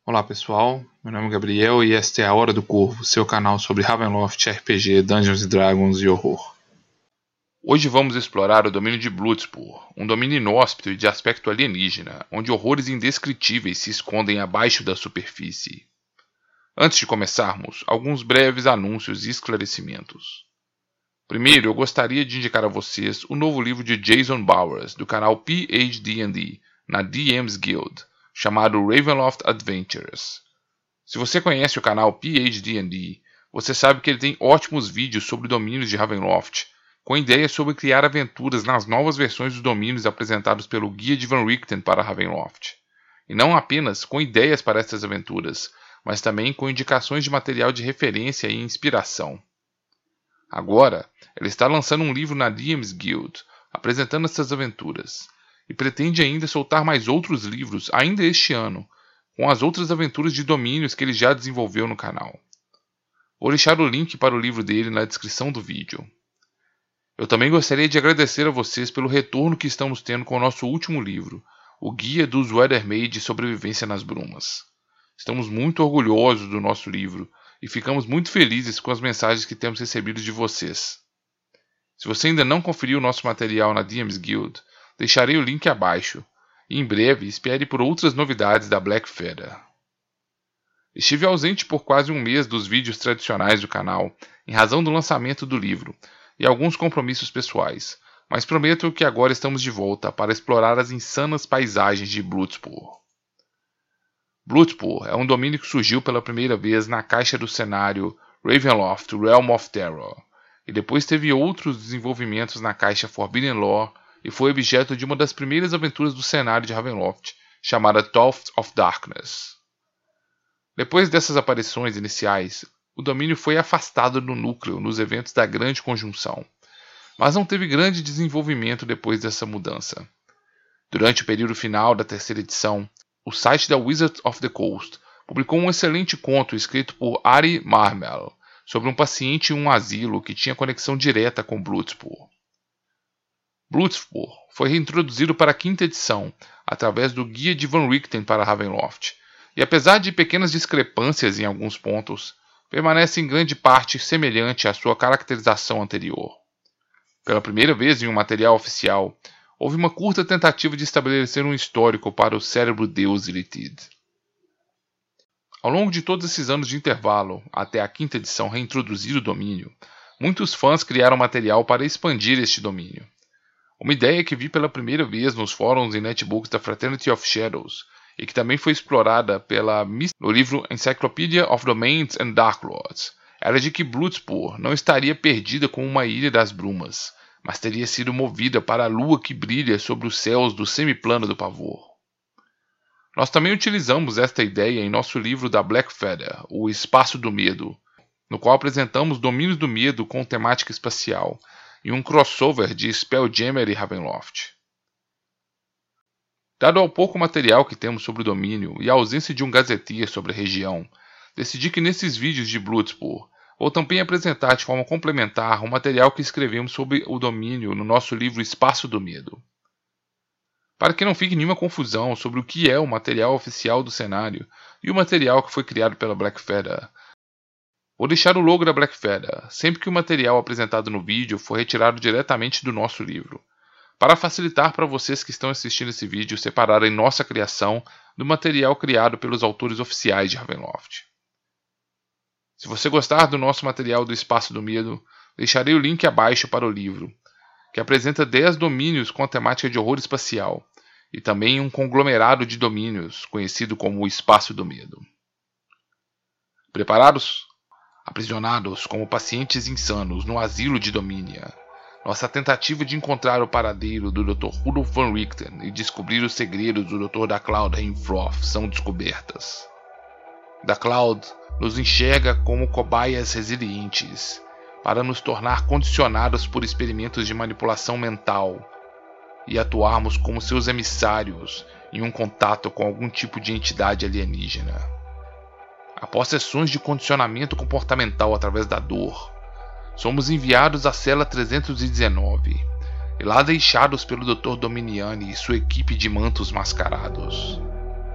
Olá pessoal, meu nome é Gabriel e esta é a Hora do Corvo, seu canal sobre Ravenloft, RPG, Dungeons & Dragons e horror. Hoje vamos explorar o domínio de Bloodspur, um domínio inóspito e de aspecto alienígena, onde horrores indescritíveis se escondem abaixo da superfície. Antes de começarmos, alguns breves anúncios e esclarecimentos. Primeiro, eu gostaria de indicar a vocês o novo livro de Jason Bowers, do canal PhD&D, na DM's Guild, chamado Ravenloft Adventures. Se você conhece o canal PhD&D, você sabe que ele tem ótimos vídeos sobre domínios de Ravenloft, com ideias sobre criar aventuras nas novas versões dos domínios apresentados pelo Guia de Van Richten para Ravenloft. E não apenas com ideias para estas aventuras, mas também com indicações de material de referência e inspiração. Agora, ele está lançando um livro na DM's Guild, apresentando essas aventuras, e pretende ainda soltar mais outros livros ainda este ano, com as outras aventuras de domínios que ele já desenvolveu no canal. Vou deixar o link para o livro dele na descrição do vídeo. Eu também gostaria de agradecer a vocês pelo retorno que estamos tendo com o nosso último livro, o Guia dos Weathermaid de Sobrevivência nas Brumas. Estamos muito orgulhosos do nosso livro e ficamos muito felizes com as mensagens que temos recebido de vocês. Se você ainda não conferiu o nosso material na DM's Guild, deixarei o link abaixo, e em breve espere por outras novidades da Black Feather. Estive ausente por quase um mês dos vídeos tradicionais do canal, em razão do lançamento do livro, e alguns compromissos pessoais, mas prometo que agora estamos de volta para explorar as insanas paisagens de Bloodspur. Bloodspur é um domínio que surgiu pela primeira vez na caixa do cenário Ravenloft Realm of Terror, e depois teve outros desenvolvimentos na caixa Forbidden Lore, e foi objeto de uma das primeiras aventuras do cenário de Ravenloft, chamada Thought of Darkness. Depois dessas aparições iniciais, o domínio foi afastado do núcleo nos eventos da Grande Conjunção, mas não teve grande desenvolvimento depois dessa mudança. Durante o período final da terceira edição, o site da Wizards of the Coast publicou um excelente conto escrito por Ari Marmel sobre um paciente em um asilo que tinha conexão direta com Bloodspur. Bloodspur foi reintroduzido para a quinta edição, através do Guia de Van Richten para Ravenloft, e apesar de pequenas discrepâncias em alguns pontos, permanece em grande parte semelhante à sua caracterização anterior. Pela primeira vez em um material oficial, houve uma curta tentativa de estabelecer um histórico para o cérebro Deus Illithid. Ao longo de todos esses anos de intervalo, até a quinta edição reintroduzir o domínio, muitos fãs criaram material para expandir este domínio. Uma ideia que vi pela primeira vez nos fóruns e netbooks da Fraternity of Shadows, e que também foi explorada no livro Encyclopedia of Domains and Dark Lords, era de que Bloodspur não estaria perdida como uma ilha das brumas, mas teria sido movida para a lua que brilha sobre os céus do semiplano do pavor. Nós também utilizamos esta ideia em nosso livro da Black Feather, O Espaço do Medo, no qual apresentamos domínios do medo com temática espacial, e um crossover de Spelljammer e Ravenloft. Dado ao pouco material que temos sobre o domínio e a ausência de um gazeteer sobre a região, decidi que nesses vídeos de Bloodspur vou também apresentar de forma complementar o material que escrevemos sobre o domínio no nosso livro Espaço do Medo. Para que não fique nenhuma confusão sobre o que é o material oficial do cenário e o material que foi criado pela Black Feather, vou deixar o logo da Black Feather sempre que o material apresentado no vídeo for retirado diretamente do nosso livro, para facilitar para vocês que estão assistindo esse vídeo separarem nossa criação do material criado pelos autores oficiais de Ravenloft. Se você gostar do nosso material do Espaço do Medo, deixarei o link abaixo para o livro, que apresenta 10 domínios com a temática de horror espacial, e também um conglomerado de domínios conhecido como o Espaço do Medo. Preparados? Aprisionados como pacientes insanos no asilo de Dominia, nossa tentativa de encontrar o paradeiro do Dr. Rudolf Van Richten e descobrir os segredos do Dr. Dacloud Heinfroth são descobertas. Dacloud nos enxerga como cobaias resilientes, para nos tornar condicionados por experimentos de manipulação mental e atuarmos como seus emissários em um contato com algum tipo de entidade alienígena. Após sessões de condicionamento comportamental através da dor, somos enviados à cela 319 e lá deixados pelo Dr. Dominiani e sua equipe de mantos mascarados.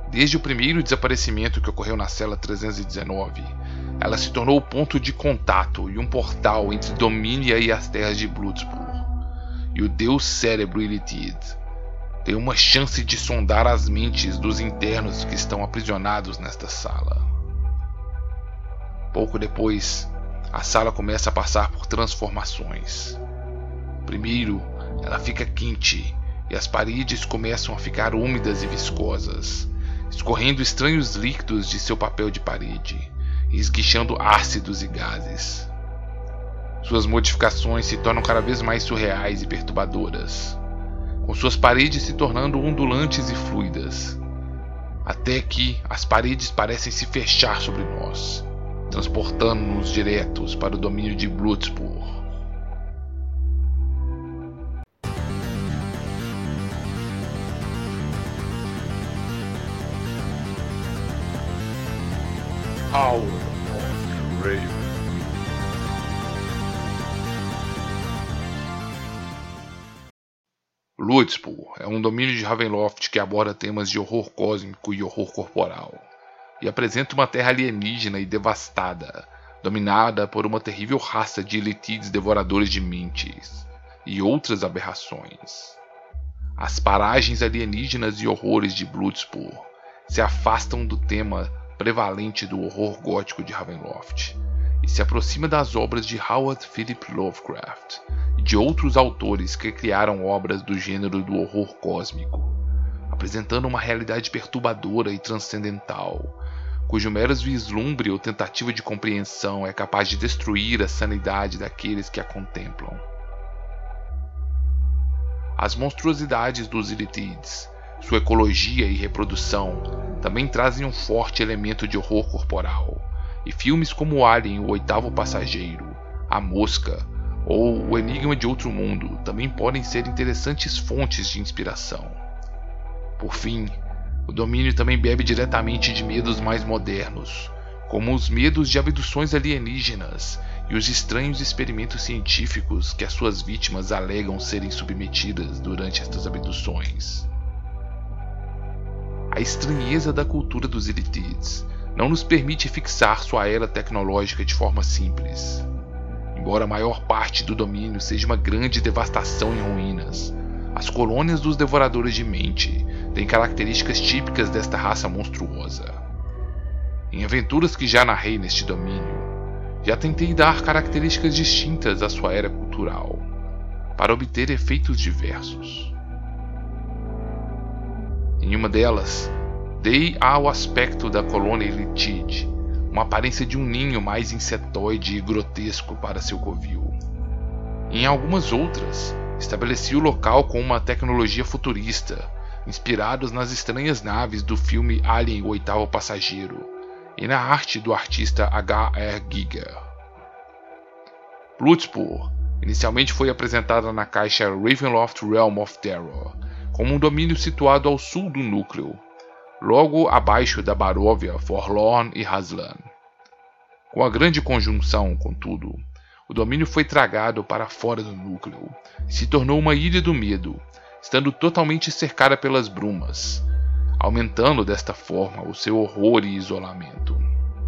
Desde o primeiro desaparecimento que ocorreu na cela 319, ela se tornou o ponto de contato e um portal entre Dominia e as terras de Bloodspur. E o Deus Cérebro Illithid tem uma chance de sondar as mentes dos internos que estão aprisionados nesta sala. Pouco depois, a sala começa a passar por transformações. Primeiro, ela fica quente e as paredes começam a ficar úmidas e viscosas, escorrendo estranhos líquidos de seu papel de parede e esguichando ácidos e gases. Suas modificações se tornam cada vez mais surreais e perturbadoras, com suas paredes se tornando ondulantes e fluidas, até que as paredes parecem se fechar sobre nós, transportando-nos diretos para o domínio de Bloodspur. Hour of the Raven. Bloodspur é um domínio de Ravenloft que aborda temas de horror cósmico e horror corporal, e apresenta uma terra alienígena e devastada, dominada por uma terrível raça de Illithids devoradores de mentes e outras aberrações. As paragens alienígenas e horrores de Bloodspur se afastam do tema prevalente do horror gótico de Ravenloft e se aproxima das obras de Howard Philip Lovecraft e de outros autores que criaram obras do gênero do horror cósmico, apresentando uma realidade perturbadora e transcendental, cujo mero vislumbre ou tentativa de compreensão é capaz de destruir a sanidade daqueles que a contemplam. As monstruosidades dos Illithids, sua ecologia e reprodução também trazem um forte elemento de horror corporal, e filmes como Alien, o Oitavo Passageiro, A Mosca ou O Enigma de Outro Mundo também podem ser interessantes fontes de inspiração. Por fim, o domínio também bebe diretamente de medos mais modernos, como os medos de abduções alienígenas e os estranhos experimentos científicos que as suas vítimas alegam serem submetidas durante estas abduções. A estranheza da cultura dos Illithids não nos permite fixar sua era tecnológica de forma simples. Embora a maior parte do domínio seja uma grande devastação em ruínas, as colônias dos Devoradores de Mente têm características típicas desta raça monstruosa. Em aventuras que já narrei neste domínio, já tentei dar características distintas à sua era cultural, para obter efeitos diversos. Em uma delas, dei ao aspecto da colônia Illithid uma aparência de um ninho mais insetoide e grotesco para seu covil. Em algumas outras, estabeleci o local com uma tecnologia futurista, inspirados nas estranhas naves do filme Alien, o Oitavo Passageiro, e na arte do artista H.R. Giger. Bloodspur inicialmente foi apresentada na caixa Ravenloft Realm of Terror, como um domínio situado ao sul do núcleo, logo abaixo da Baróvia, Forlorn e Haslan. Com a grande conjunção, contudo, o domínio foi tragado para fora do núcleo e se tornou uma ilha do medo, estando totalmente cercada pelas brumas, aumentando desta forma o seu horror e isolamento.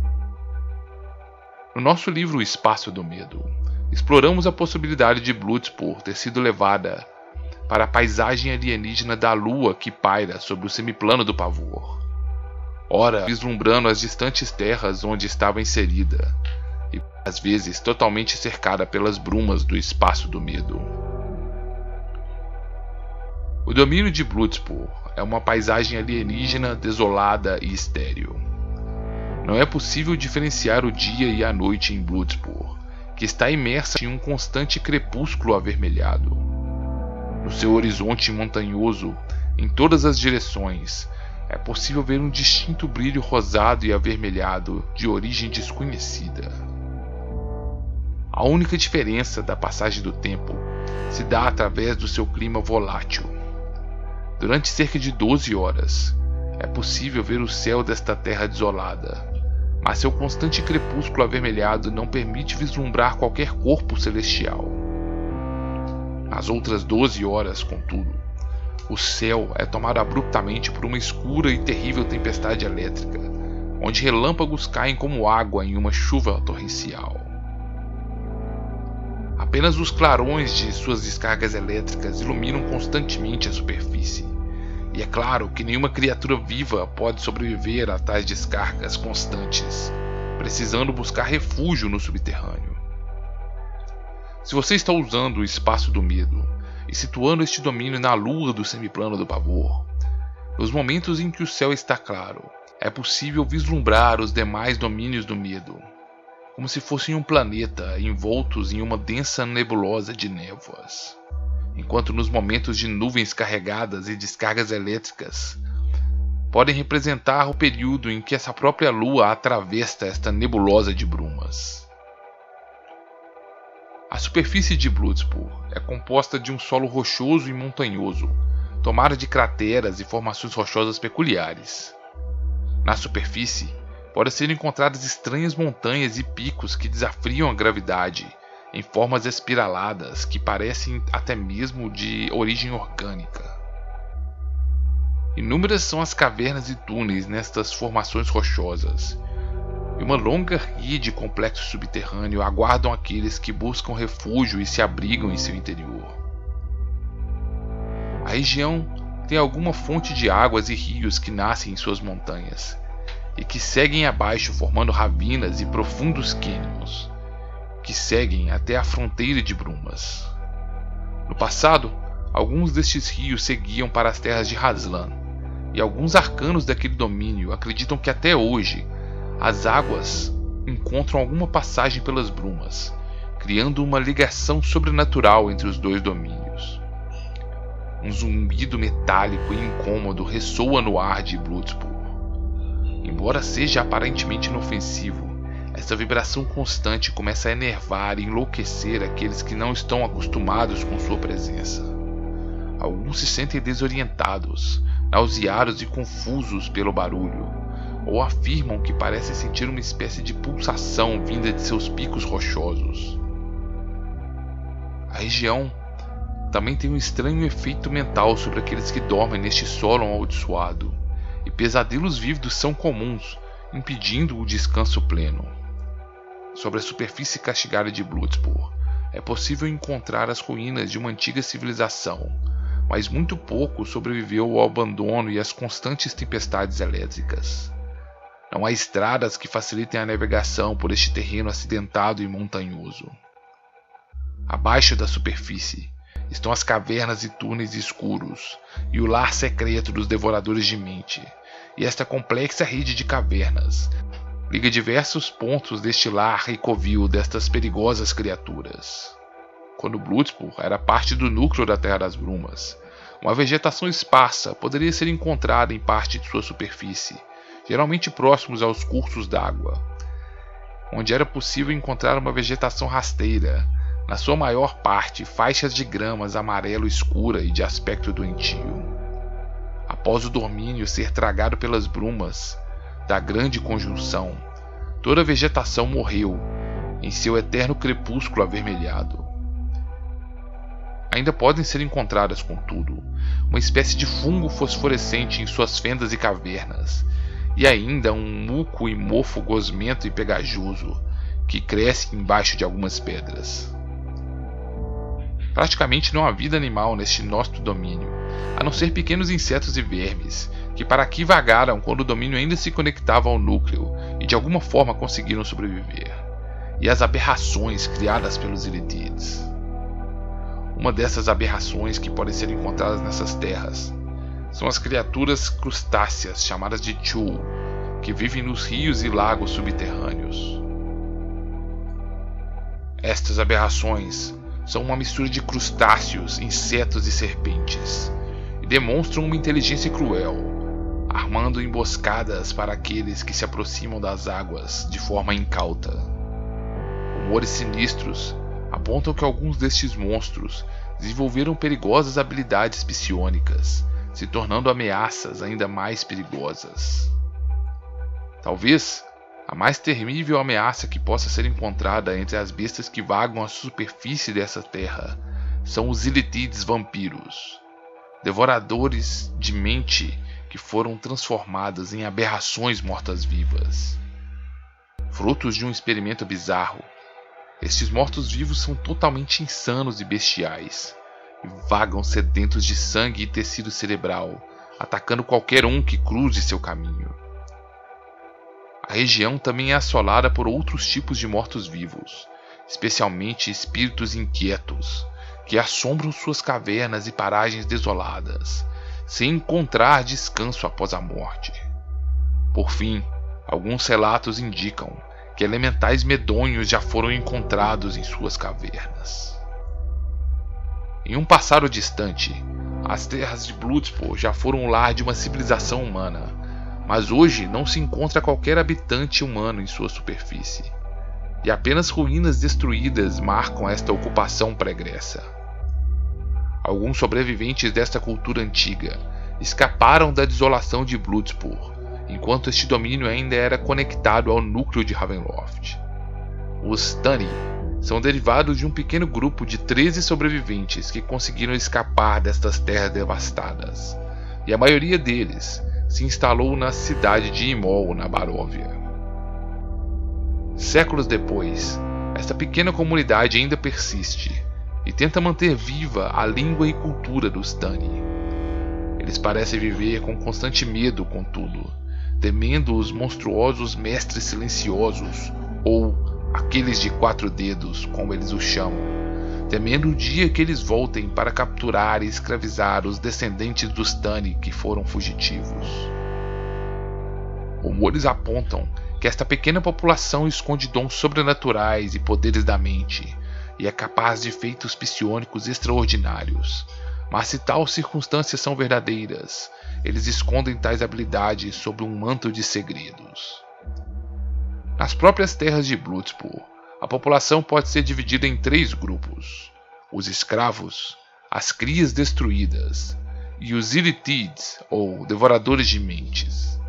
No nosso livro O Espaço do Medo, exploramos a possibilidade de Bloodspur ter sido levada para a paisagem alienígena da lua que paira sobre o semiplano do pavor, ora vislumbrando as distantes terras onde estava inserida, e às vezes totalmente cercada pelas brumas do espaço do medo. O domínio de Bloodspur é uma paisagem alienígena desolada e estéril. Não é possível diferenciar o dia e a noite em Bloodspur, que está imersa em um constante crepúsculo avermelhado. No seu horizonte montanhoso, em todas as direções, é possível ver um distinto brilho rosado e avermelhado de origem desconhecida. A única diferença da passagem do tempo se dá através do seu clima volátil. Durante cerca de 12 horas, é possível ver o céu desta terra desolada, mas seu constante crepúsculo avermelhado não permite vislumbrar qualquer corpo celestial. Nas outras 12 horas, contudo, o céu é tomado abruptamente por uma escura e terrível tempestade elétrica, onde relâmpagos caem como água em uma chuva torrencial. Apenas os clarões de suas descargas elétricas iluminam constantemente a superfície, e é claro que nenhuma criatura viva pode sobreviver a tais descargas constantes, precisando buscar refúgio no subterrâneo. Se você está usando o espaço do medo e situando este domínio na lua do semiplano do pavor, nos momentos em que o céu está claro, é possível vislumbrar os demais domínios do medo, como se fossem um planeta envoltos em uma densa nebulosa de névoas, enquanto nos momentos de nuvens carregadas e descargas elétricas podem representar o período em que essa própria lua atravessa esta nebulosa de brumas. A superfície de Bloodspur é composta de um solo rochoso e montanhoso, tomado de crateras e formações rochosas peculiares. Na superfície, podem ser encontradas estranhas montanhas e picos que desafiam a gravidade, em formas espiraladas que parecem até mesmo de origem orgânica. Inúmeras são as cavernas e túneis nestas formações rochosas, e uma longa ria de complexo subterrâneo aguardam aqueles que buscam refúgio e se abrigam em seu interior. A região tem alguma fonte de águas e rios que nascem em suas montanhas, e que seguem abaixo formando ravinas e profundos cânions, que seguem até a fronteira de brumas. No passado, alguns destes rios seguiam para as terras de Hazlan, e alguns arcanos daquele domínio acreditam que até hoje as águas encontram alguma passagem pelas brumas, criando uma ligação sobrenatural entre os dois domínios. Um zumbido metálico e incômodo ressoa no ar de Bloodspur. Embora seja aparentemente inofensivo, essa vibração constante começa a enervar e enlouquecer aqueles que não estão acostumados com sua presença. Alguns se sentem desorientados, nauseados e confusos pelo barulho, ou afirmam que parecem sentir uma espécie de pulsação vinda de seus picos rochosos. A região também tem um estranho efeito mental sobre aqueles que dormem neste solo amaldiçoado, e pesadelos vívidos são comuns, impedindo o descanso pleno. Sobre a superfície castigada de Bloodspur, é possível encontrar as ruínas de uma antiga civilização, mas muito pouco sobreviveu ao abandono e às constantes tempestades elétricas. Não há estradas que facilitem a navegação por este terreno acidentado e montanhoso. Abaixo da superfície estão as cavernas e túneis escuros e o lar secreto dos devoradores de mente, e esta complexa rede de cavernas liga diversos pontos deste lar e covil destas perigosas criaturas. Quando Bloodspur era parte do núcleo da Terra das Brumas, uma vegetação esparsa poderia ser encontrada em parte de sua superfície, geralmente próximos aos cursos d'água, onde era possível encontrar uma vegetação rasteira, na sua maior parte faixas de gramas amarelo escura e de aspecto doentio. Após o domínio ser tragado pelas brumas da grande conjunção, toda a vegetação morreu em seu eterno crepúsculo avermelhado. Ainda podem ser encontradas, contudo, uma espécie de fungo fosforescente em suas fendas e cavernas, e ainda um muco e mofo gosmento e pegajoso que cresce embaixo de algumas pedras. Praticamente não há vida animal neste nosso domínio, a não ser pequenos insetos e vermes, que para aqui vagaram quando o domínio ainda se conectava ao núcleo e de alguma forma conseguiram sobreviver, e as aberrações criadas pelos Illithids. Uma dessas aberrações que podem ser encontradas nessas terras são as criaturas crustáceas chamadas de Chul, que vivem nos rios e lagos subterrâneos. Estas aberrações são uma mistura de crustáceos, insetos e serpentes, e demonstram uma inteligência cruel, armando emboscadas para aqueles que se aproximam das águas de forma incauta. Rumores sinistros apontam que alguns destes monstros desenvolveram perigosas habilidades psionicas, se tornando ameaças ainda mais perigosas. Talvez a mais temível ameaça que possa ser encontrada entre as bestas que vagam à superfície dessa terra são os Illithids vampiros, devoradores de mente que foram transformadas em aberrações mortas-vivas. Frutos de um experimento bizarro, estes mortos-vivos são totalmente insanos e bestiais, e vagam sedentos de sangue e tecido cerebral, atacando qualquer um que cruze seu caminho. A região também é assolada por outros tipos de mortos-vivos, especialmente espíritos inquietos, que assombram suas cavernas e paragens desoladas, sem encontrar descanso após a morte. Por fim, alguns relatos indicam que elementais medonhos já foram encontrados em suas cavernas. Em um passado distante, as terras de Bloodsport já foram o lar de uma civilização humana, mas hoje não se encontra qualquer habitante humano em sua superfície, e apenas ruínas destruídas marcam esta ocupação pregressa. Alguns sobreviventes desta cultura antiga escaparam da desolação de Bloodsport, enquanto este domínio ainda era conectado ao núcleo de Ravenloft. Os Tani são derivados de um pequeno grupo de 13 sobreviventes que conseguiram escapar destas terras devastadas, e a maioria deles se instalou na cidade de Imol, na Baróvia. Séculos depois, esta pequena comunidade ainda persiste e tenta manter viva a língua e cultura dos Tani. Eles parecem viver com constante medo, contudo, temendo os monstruosos mestres silenciosos, ou aqueles de 4 dedos, como eles os chamam, temendo o dia que eles voltem para capturar e escravizar os descendentes dos Tani que foram fugitivos. Rumores apontam que esta pequena população esconde dons sobrenaturais e poderes da mente, e é capaz de feitos psionicos extraordinários. Mas se tais circunstâncias são verdadeiras, eles escondem tais habilidades sob um manto de segredos. Nas próprias terras de Bloodsport, a população pode ser dividida em 3 grupos: os escravos, as crias destruídas e os Illithids, ou devoradores de mentes.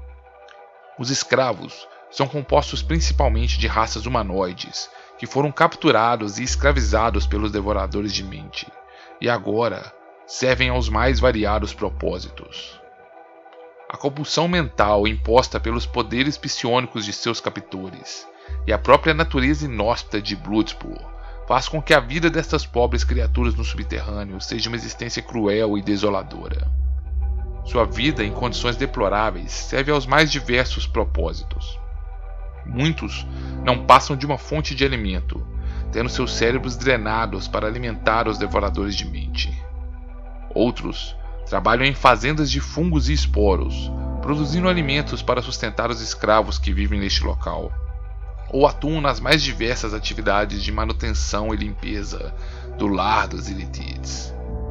Os escravos são compostos principalmente de raças humanoides que foram capturados e escravizados pelos devoradores de mente, e agora servem aos mais variados propósitos. A compulsão mental imposta pelos poderes psionicos de seus captores e a própria natureza inóspita de Bloodsport faz com que a vida destas pobres criaturas no subterrâneo seja uma existência cruel e desoladora. Sua vida em condições deploráveis serve aos mais diversos propósitos. Muitos não passam de uma fonte de alimento, tendo seus cérebros drenados para alimentar os devoradores de mente. Outros trabalham em fazendas de fungos e esporos, produzindo alimentos para sustentar os escravos que vivem neste local, ou atuam nas mais diversas atividades de manutenção e limpeza do lar dos Illithids.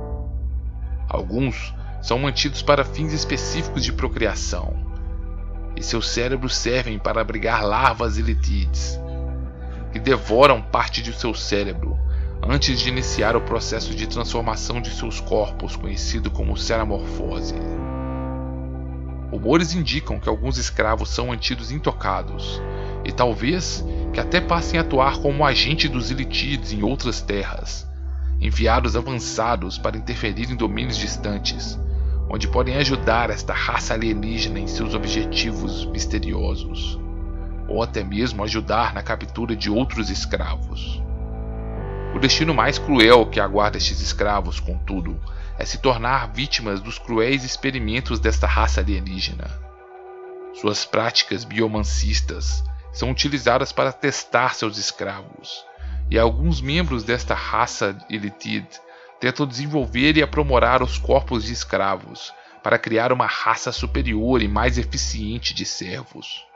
Alguns são mantidos para fins específicos de procriação, e seus cérebros servem para abrigar larvas Illithids, que devoram parte de seu cérebro antes de iniciar o processo de transformação de seus corpos, conhecido como ceramorfose. Rumores indicam que alguns escravos são mantidos intocados, e talvez que até passem a atuar como agente dos Illithids em outras terras, enviados avançados para interferir em domínios distantes, onde podem ajudar esta raça alienígena em seus objetivos misteriosos, ou até mesmo ajudar na captura de outros escravos. O destino mais cruel que aguarda estes escravos, contudo, é se tornar vítimas dos cruéis experimentos desta raça alienígena. Suas práticas biomancistas são utilizadas para testar seus escravos, e alguns membros desta raça Illithid tentam desenvolver e aprimorar os corpos de escravos para criar uma raça superior e mais eficiente de servos.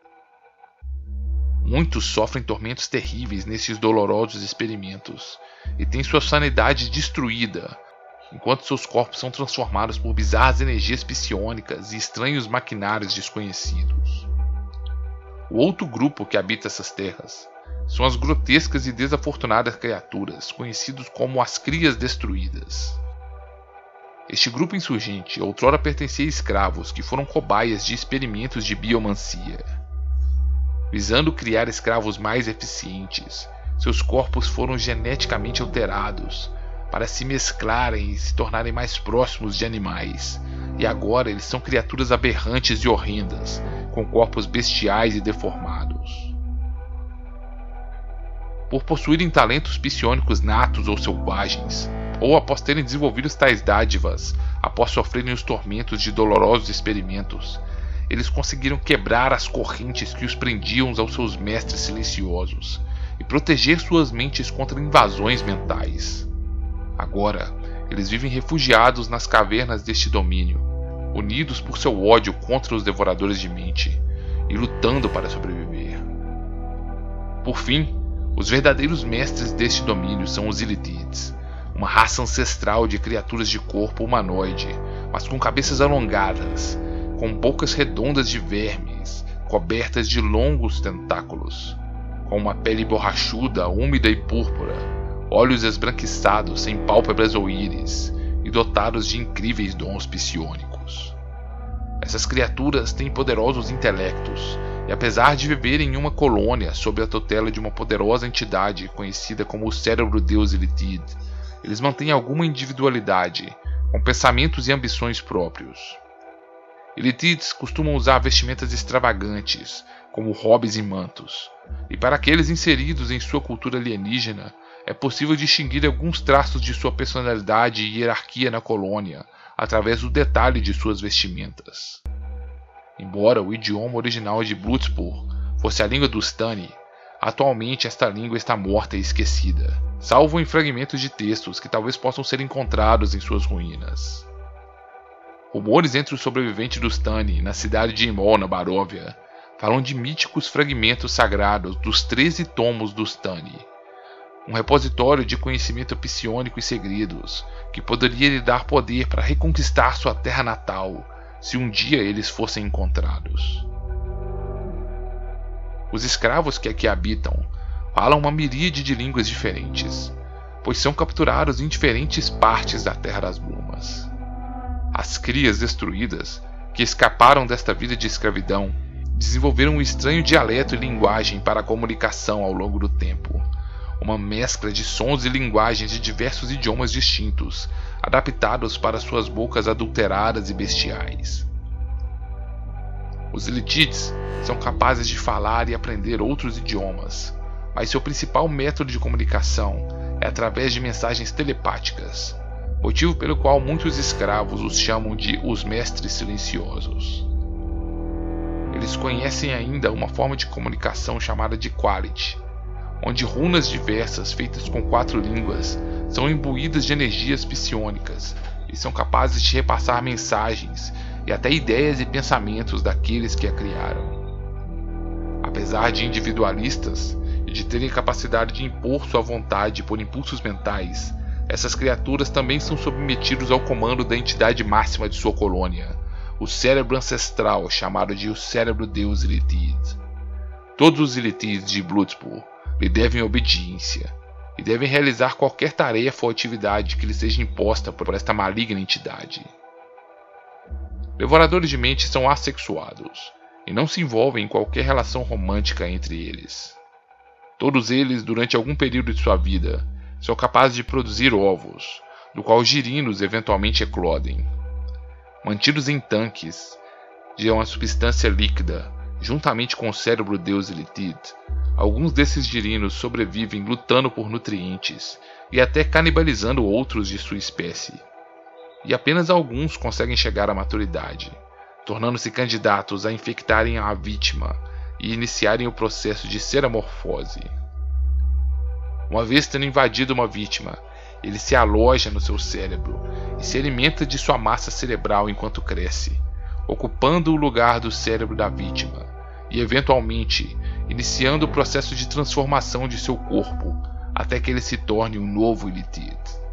Muitos sofrem tormentos terríveis nesses dolorosos experimentos e têm sua sanidade destruída, enquanto seus corpos são transformados por bizarras energias psionicas e estranhos maquinários desconhecidos. O outro grupo que habita essas terras são as grotescas e desafortunadas criaturas conhecidos como as Crias Destruídas. Este grupo insurgente outrora pertencia a escravos que foram cobaias de experimentos de biomancia. Visando criar escravos mais eficientes, seus corpos foram geneticamente alterados para se mesclarem e se tornarem mais próximos de animais, e agora eles são criaturas aberrantes e horrendas, com corpos bestiais e deformados. Por possuírem talentos psiônicos natos ou selvagens, ou após terem desenvolvido tais dádivas, após sofrerem os tormentos de dolorosos experimentos, eles conseguiram quebrar as correntes que os prendiam aos seus mestres silenciosos e proteger suas mentes contra invasões mentais. Agora, eles vivem refugiados nas cavernas deste domínio, unidos por seu ódio contra os devoradores de mente e lutando para sobreviver. Por fim, os verdadeiros mestres deste domínio são os Illithids, uma raça ancestral de criaturas de corpo humanoide, mas com cabeças alongadas, com bocas redondas de vermes, cobertas de longos tentáculos, com uma pele borrachuda, úmida e púrpura, olhos esbranquiçados sem pálpebras ou íris, e dotados de incríveis dons psiônicos. Essas criaturas têm poderosos intelectos, e apesar de viverem em uma colônia sob a tutela de uma poderosa entidade conhecida como o Cérebro-Deus Illithid, eles mantêm alguma individualidade, com pensamentos e ambições próprios. Illithids costumam usar vestimentas extravagantes, como hobbies e mantos, e para aqueles inseridos em sua cultura alienígena, é possível distinguir alguns traços de sua personalidade e hierarquia na colônia através do detalhe de suas vestimentas. Embora o idioma original de Bloodspur fosse a língua dos Tani, atualmente esta língua está morta e esquecida, salvo em fragmentos de textos que talvez possam ser encontrados em suas ruínas. Rumores entre os sobreviventes dos Tani na cidade de Imol, na Baróvia, falam de míticos fragmentos sagrados dos 13 tomos dos Tani, um repositório de conhecimento psiônico e segredos que poderia lhe dar poder para reconquistar sua terra natal se um dia eles fossem encontrados. Os escravos que aqui habitam falam uma miríade de línguas diferentes, pois são capturados em diferentes partes da Terra das Brumas. As crias destruídas, que escaparam desta vida de escravidão, desenvolveram um estranho dialeto e linguagem para a comunicação ao longo do tempo, uma mescla de sons e linguagens de diversos idiomas distintos, adaptados para suas bocas adulteradas e bestiais. Os Illithids são capazes de falar e aprender outros idiomas, mas seu principal método de comunicação é através de mensagens telepáticas, motivo pelo qual muitos escravos os chamam de os Mestres Silenciosos. Eles conhecem ainda uma forma de comunicação chamada de Quality, onde runas diversas feitas com 4 línguas são imbuídas de energias psiônicas e são capazes de repassar mensagens e até ideias e pensamentos daqueles que a criaram. Apesar de individualistas e de terem capacidade de impor sua vontade por impulsos mentais, essas criaturas também são submetidos ao comando da entidade máxima de sua colônia, o cérebro ancestral chamado de o Cérebro-Deus Illithid. Todos os Illithids de Bloodspur lhe devem obediência e devem realizar qualquer tarefa ou atividade que lhe seja imposta por esta maligna entidade. Devoradores de mente são assexuados e não se envolvem em qualquer relação romântica entre eles. Todos eles, durante algum período de sua vida, são capazes de produzir ovos, do qual girinos eventualmente eclodem. Mantidos em tanques de uma substância líquida, juntamente com o Cérebro-Deus Illithid, alguns desses girinos sobrevivem lutando por nutrientes e até canibalizando outros de sua espécie. E apenas alguns conseguem chegar à maturidade, tornando-se candidatos a infectarem a vítima e iniciarem o processo de seramorfose. Uma vez tendo invadido uma vítima, ele se aloja no seu cérebro e se alimenta de sua massa cerebral enquanto cresce, ocupando o lugar do cérebro da vítima e, eventualmente, iniciando o processo de transformação de seu corpo até que ele se torne um novo Illithid.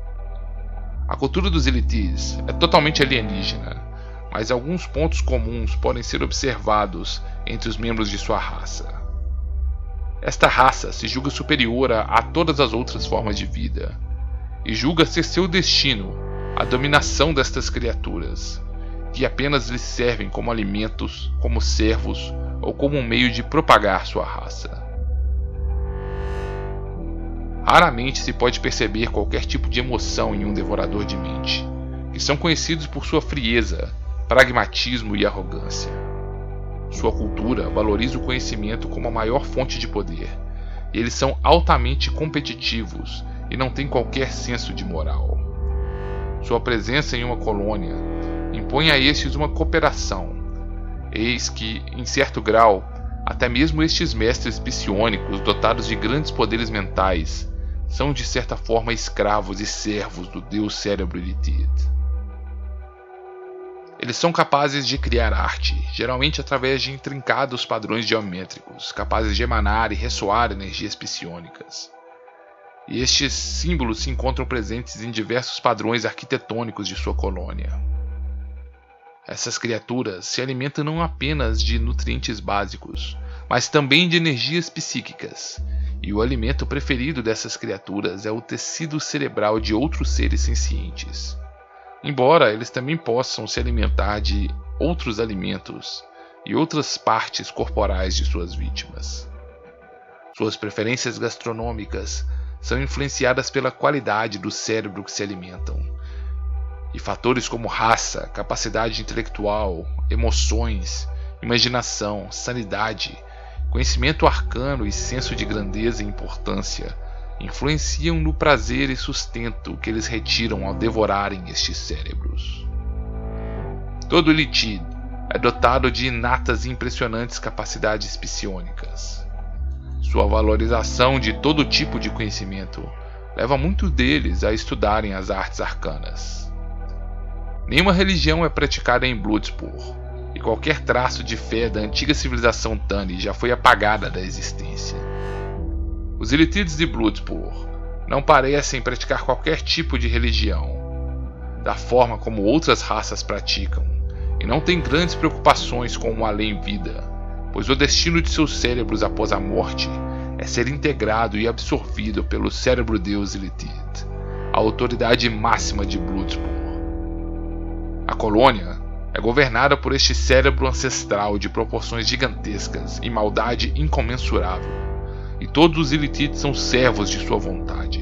A cultura dos Illithids é totalmente alienígena, mas alguns pontos comuns podem ser observados entre os membros de sua raça. Esta raça se julga superior a todas as outras formas de vida, e julga ser seu destino a dominação destas criaturas, que apenas lhes servem como alimentos, como servos ou como um meio de propagar sua raça. Raramente se pode perceber qualquer tipo de emoção em um devorador de mente, que são conhecidos por sua frieza, pragmatismo e arrogância. Sua cultura valoriza o conhecimento como a maior fonte de poder, e eles são altamente competitivos e não têm qualquer senso de moral. Sua presença em uma colônia impõe a estes uma cooperação. Eis que, em certo grau, até mesmo estes mestres psiônicos dotados de grandes poderes mentais são de certa forma escravos e servos do deus cérebro Illithid. Eles são capazes de criar arte, geralmente através de intrincados padrões geométricos, capazes de emanar e ressoar energias psiônicas. E estes símbolos se encontram presentes em diversos padrões arquitetônicos de sua colônia. Essas criaturas se alimentam não apenas de nutrientes básicos, mas também de energias psíquicas, e o alimento preferido dessas criaturas é o tecido cerebral de outros seres sencientes. Embora eles também possam se alimentar de outros alimentos e outras partes corporais de suas vítimas. Suas preferências gastronômicas são influenciadas pela qualidade do cérebro que se alimentam, e fatores como raça, capacidade intelectual, emoções, imaginação, sanidade, conhecimento arcano e senso de grandeza e importância influenciam no prazer e sustento que eles retiram ao devorarem estes cérebros. Todo Illithid é dotado de inatas e impressionantes capacidades psiônicas. Sua valorização de todo tipo de conhecimento leva muitos deles a estudarem as artes arcanas. Nenhuma religião é praticada em Bloodsport, e qualquer traço de fé da antiga civilização Tani já foi apagada da existência. Os Illithids de Bloodsport não parecem praticar qualquer tipo de religião, da forma como outras raças praticam, e não têm grandes preocupações com o além-vida, pois o destino de seus cérebros após a morte é ser integrado e absorvido pelo cérebro-deus Illithid, a autoridade máxima de Bloodsport. A colônia é governada por este cérebro ancestral de proporções gigantescas e maldade incomensurável, e todos os Illithids são servos de sua vontade.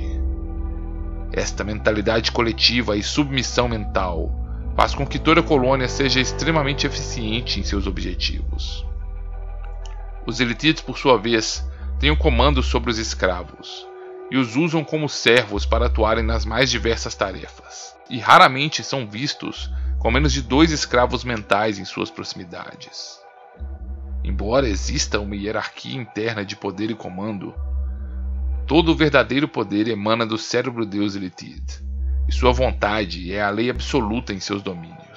Esta mentalidade coletiva e submissão mental faz com que toda a colônia seja extremamente eficiente em seus objetivos. Os Illithids, por sua vez, têm o comando sobre os escravos, e os usam como servos para atuarem nas mais diversas tarefas, e raramente são vistos com menos de 2 escravos mentais em suas proximidades. Embora exista uma hierarquia interna de poder e comando, todo o verdadeiro poder emana do cérebro-deus Illithid, e sua vontade é a lei absoluta em seus domínios.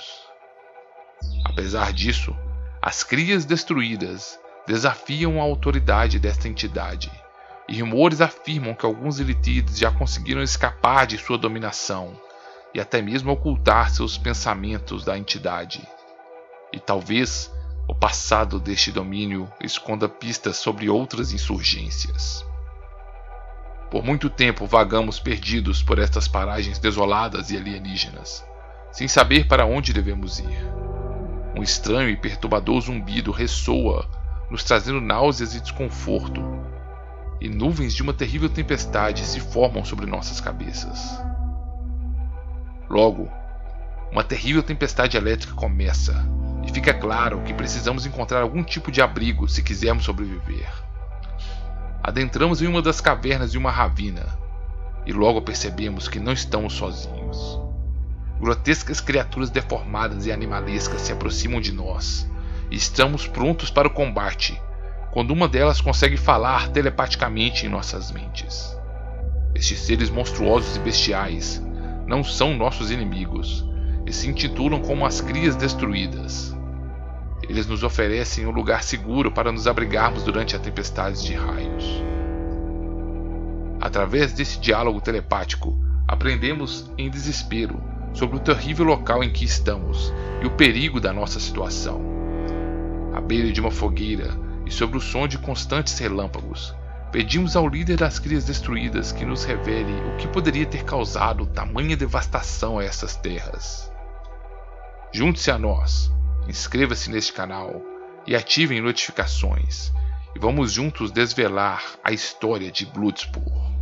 Apesar disso, as crias destruídas desafiam a autoridade desta entidade, e rumores afirmam que alguns Illithids já conseguiram escapar de sua dominação e até mesmo ocultar seus pensamentos da entidade. E talvez o passado deste domínio esconda pistas sobre outras insurgências. Por muito tempo vagamos perdidos por estas paragens desoladas e alienígenas, sem saber para onde devemos ir. Um estranho e perturbador zumbido ressoa, nos trazendo náuseas e desconforto, e nuvens de uma terrível tempestade se formam sobre nossas cabeças. Logo, uma terrível tempestade elétrica começa, e fica claro que precisamos encontrar algum tipo de abrigo se quisermos sobreviver. Adentramos em uma das cavernas de uma ravina, e logo percebemos que não estamos sozinhos. Grotescas criaturas deformadas e animalescas se aproximam de nós, e estamos prontos para o combate, quando uma delas consegue falar telepaticamente em nossas mentes. Estes seres monstruosos e bestiais não são nossos inimigos, e se intitulam como as crias destruídas. Eles nos oferecem um lugar seguro para nos abrigarmos durante a tempestade de raios. Através desse diálogo telepático, aprendemos em desespero sobre o terrível local em que estamos e o perigo da nossa situação. À beira de uma fogueira e sobre o som de constantes relâmpagos, pedimos ao líder das crias destruídas que nos revele o que poderia ter causado tamanha devastação a essas terras. Junte-se a nós, inscreva-se neste canal e ativem notificações, e vamos juntos desvelar a história de Bloodsport.